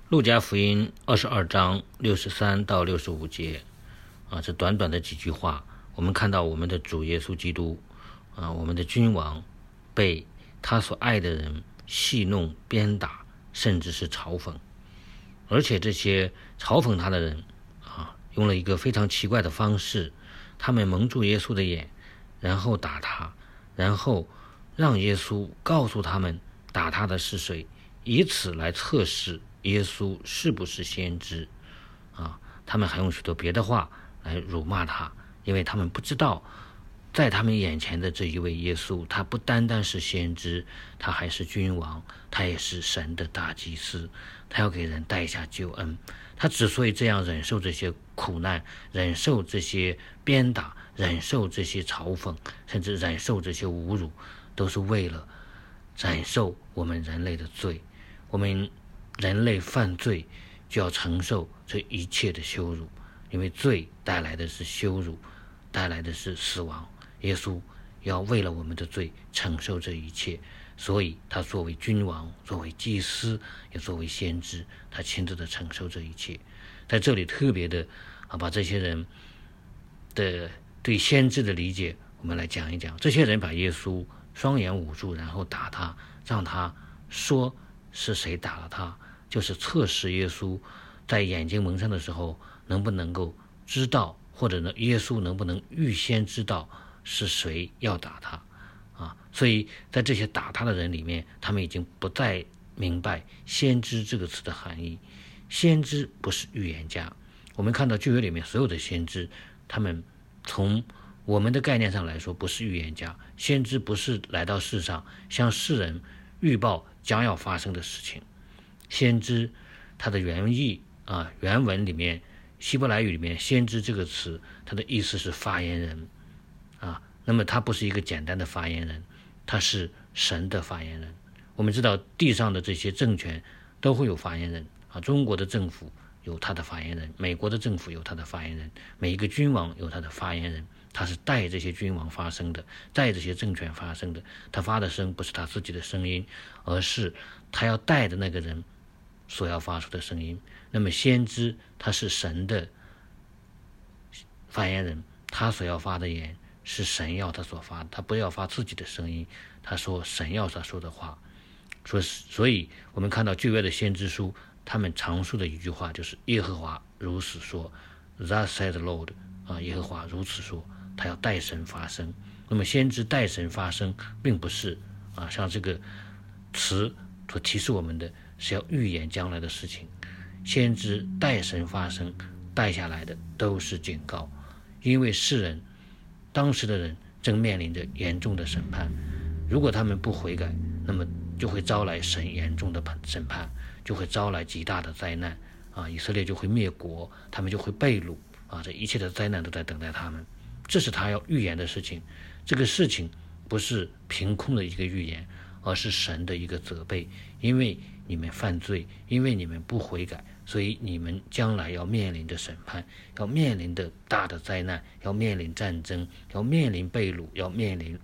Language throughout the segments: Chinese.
路加福音22章63到65节这短短的几句话，我们看到我们的主耶稣基督我们的君王被他所爱的人戏弄、鞭打，甚至是嘲讽。而且这些嘲讽他的人用了一个非常奇怪的方式，他们蒙住耶稣的眼，然后打他，然后让耶稣告诉他们打他的是谁，以此来测试耶稣是不是先知他们还用许多别的话来辱骂他，因为他们不知道在他们眼前的这一位耶稣，他不单单是先知，他还是君王，他也是神的大祭司，他要给人带下救恩。他之所以这样忍受这些苦难，忍受这些鞭打，忍受这些嘲讽，甚至忍受这些侮辱，都是为了忍受我们人类的罪。我们人类犯罪就要承受这一切的羞辱，因为罪带来的是羞辱，带来的是死亡。耶稣要为了我们的罪承受这一切，所以他作为君王，作为祭司，也作为先知，他亲自的承受这一切。在这里特别的把这些人的对先知的理解我们来讲一讲。这些人把耶稣双眼捂住，然后打他，让他说是谁打了他，就是测试耶稣在眼睛蒙上的时候能不能够知道，或者呢耶稣能不能预先知道是谁要打他所以在这些打他的人里面，他们已经不再明白先知这个词的含义。先知不是预言家，我们看到旧约里面所有的先知，他们从我们的概念上来说不是预言家。先知不是来到世上向世人预报将要发生的事情。先知它的原意原文里面，希伯来语里面先知这个词，它的意思是发言人那么他不是一个简单的发言人，他是神的发言人。我们知道地上的这些政权都会有发言人中国的政府有他的发言人，美国的政府有他的发言人，每一个君王有他的发言人，他是代这些君王发声的，代这些政权发声的。他发的声不是他自己的声音，而是他要代的那个人所要发出的声音。那么先知他是神的发言人，他所要发的言是神要他所发的，他不要发自己的声音，他说神要他说的话。所以我们看到旧约的先知书，他们常说的一句话就是耶和华如此说 Thus said the Lord 耶和华如此说，他要代神发声。那么先知代神发声并不是像这个词所提示我们的是要预言将来的事情。先知代神发声带下来的都是警告，因为世人当时的人正面临着严重的审判，如果他们不悔改，那么就会招来神严重的审判，就会招来极大的灾难以色列就会灭国，他们就会被掳这一切的灾难都在等待他们。这是他要预言的事情。这个事情不是凭空的一个预言，而是神的一个责备。因为你们犯罪，因为你们不悔改，所以你们将来要面临着审判，要面临的大的灾难，要面临战争，要面临被掳，要面临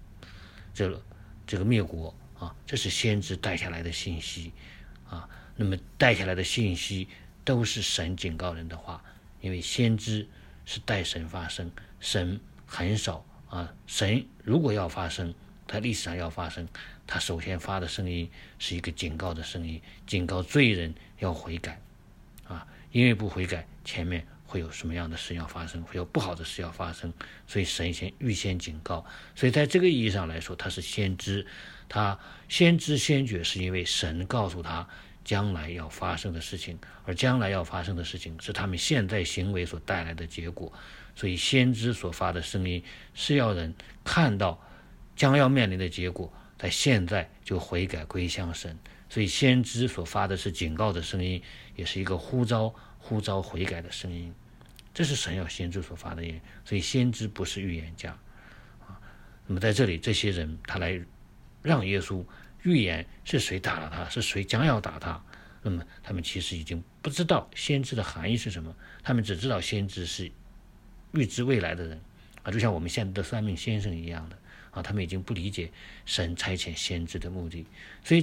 这个灭国这是先知带下来的信息那么带下来的信息都是神警告人的话。因为先知是代神发声，神很少神如果要发声，他历史上要发声，他首先发的声音是一个警告的声音，警告罪人要悔改因为不悔改，前面会有什么样的事要发生，会有不好的事要发生，所以神预先警告。所以在这个意义上来说，他是先知，他先知先觉，是因为神告诉他将来要发生的事情，而将来要发生的事情是他们现在行为所带来的结果。所以先知所发的声音是要人看到将要面临的结果，在现在就悔改归向神。所以先知所发的是警告的声音，也是一个呼召悔改的声音。这是神要先知所发的言。所以先知不是预言家那么在这里，这些人他来让耶稣预言是谁打了他，是谁将要打他，那么他们其实已经不知道先知的含义是什么，他们只知道先知是预知未来的人就像我们现在的算命先生一样的他们已经不理解神差遣先知的目的。所以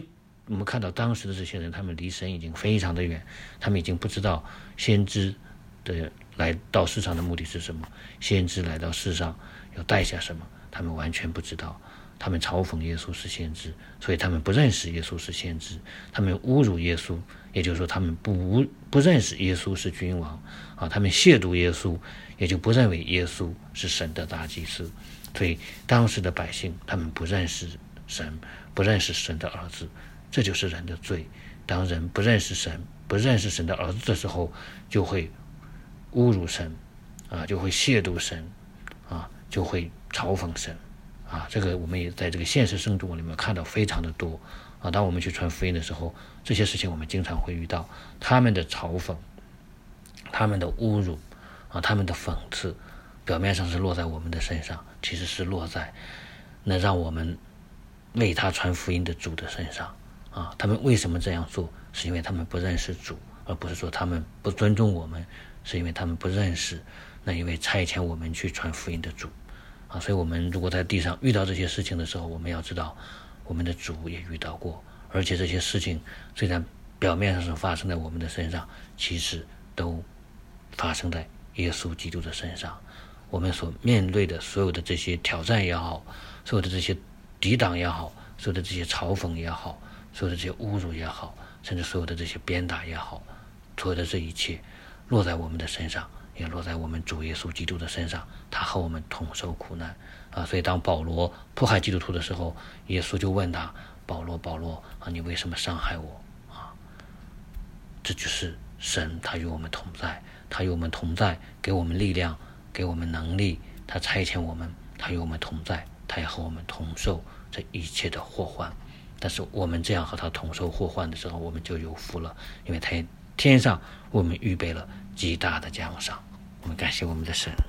我们看到当时的这些人，他们离神已经非常的远，他们已经不知道先知的来到世上的目的是什么，先知来到世上要带下什么，他们完全不知道。他们嘲讽耶稣是先知，所以他们不认识耶稣是先知，他们侮辱耶稣，也就是说他们不认识耶稣是君王啊，他们亵渎耶稣，也就不认为耶稣是神的大祭司。所以当时的百姓他们不认识神，不认识神的儿子，这就是人的罪。当人不认识神，不认识神的儿子的时候，就会侮辱神啊，就会亵渎神啊，就会嘲讽神啊。这个我们也在这个现实生活里面看到非常的多啊。当我们去传福音的时候，这些事情我们经常会遇到，他们的嘲讽，他们的侮辱啊，他们的讽刺，表面上是落在我们的身上，其实是落在能让我们为他传福音的主的身上啊。他们为什么这样做？是因为他们不认识主，而不是说他们不尊重我们，是因为他们不认识那一位差遣我们去传福音的主啊。所以我们如果在地上遇到这些事情的时候，我们要知道我们的主也遇到过，而且这些事情虽然表面上是发生在我们的身上，其实都发生在耶稣基督的身上。我们所面对的所有的这些挑战也好，所有的这些抵挡也好，所有的这些嘲讽也好，所有的这些侮辱也好，甚至所有的这些鞭打也好，所有的这一切落在我们的身上，也落在我们主耶稣基督的身上，他和我们同受苦难啊。所以当保罗迫害基督徒的时候，耶稣就问他：保罗，保罗啊，你为什么伤害我啊？这就是神，他与我们同在，他与我们同在，给我们力量，给我们能力，他差遣我们，他与我们同在，他也和我们同受这一切的祸患。但是我们这样和他同受祸患的时候，我们就有福了，因为他天上为我们预备了极大的奖赏。我们感谢我们的神。